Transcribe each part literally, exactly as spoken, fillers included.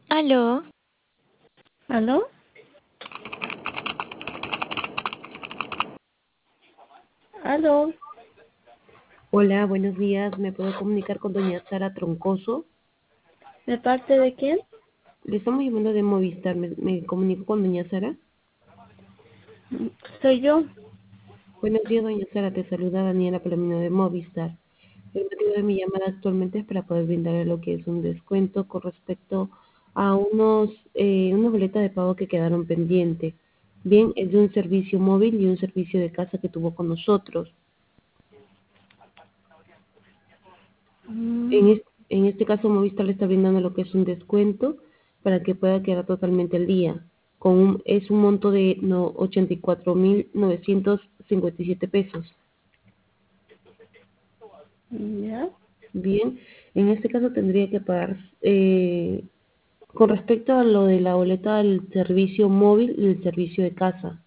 ¿Aló? ¿Aló? ¿Aló? Hola, buenos días. ¿Me puedo comunicar con doña Sara Troncoso? ¿De parte de quién? Le estamos llamando de Movistar. ¿Me, me comunico con doña Sara? Soy yo. Buenos días, doña Sara. Te saluda Daniela Palomino de Movistar. El motivo de mi llamada actualmente es para poder brindarle lo que es un descuento con respecto a unos eh, unas boletas de pago que quedaron pendientes. Bien, es de un servicio móvil y un servicio de casa que tuvo con nosotros. En, Mm, es- en este caso, Movistar le está brindando lo que es un descuento para que pueda quedar totalmente al día. Con un- es un monto de no, ochenta y cuatro mil novecientos cincuenta y siete pesos. ¿Ya? Bien, en este caso tendría que pagar, eh, con respecto a lo de la boleta del servicio móvil y el servicio de casa.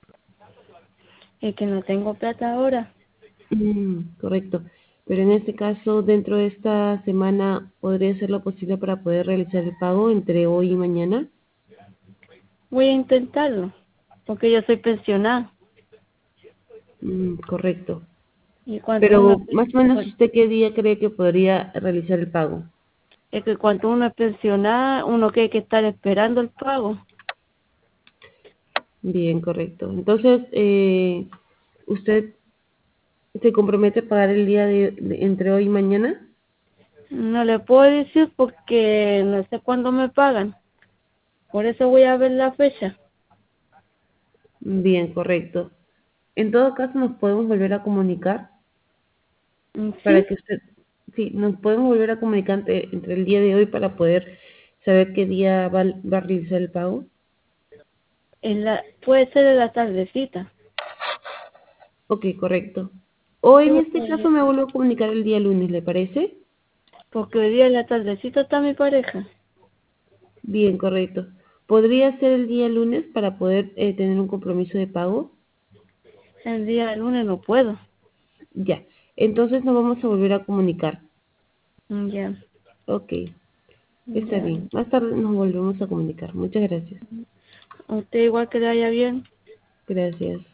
Es que no tengo plata ahora. Mm, correcto. Pero en este caso, dentro de esta semana, ¿podría ser lo posible para poder realizar el pago entre hoy y mañana? Voy a intentarlo, porque yo soy pensionada. Mm, correcto. Y cuando uno, Pero más o menos, ¿usted qué día cree que podría realizar el pago? es que cuando uno es pensionada, uno tiene que estar esperando el pago. Bien, correcto. Entonces, eh, ¿usted se compromete a pagar el día de, de- entre hoy y mañana? No le puedo decir porque no sé cuándo me pagan. Por eso voy a ver la fecha. Bien, correcto. En todo caso, nos podemos volver a comunicar Mm, para Sí, que usted, sí, nos podemos volver a comunicar entre, entre el día de hoy para poder saber qué día va, va a realizar el pago. en la, puede ser en la tardecita. Ok, correcto. O Sí, en este caso porque, me vuelvo a comunicar el día lunes, ¿le parece? porque hoy día en la tardecita está mi pareja. Bien, correcto. ¿Podría ser el día lunes para poder eh, tener un compromiso de pago? El día lunes no puedo. Ya. Entonces nos vamos a volver a comunicar. Mm, Ya, Ok, está ya. bien. Más tarde nos volvemos a comunicar. Muchas gracias. A usted igual que le vaya bien. Gracias.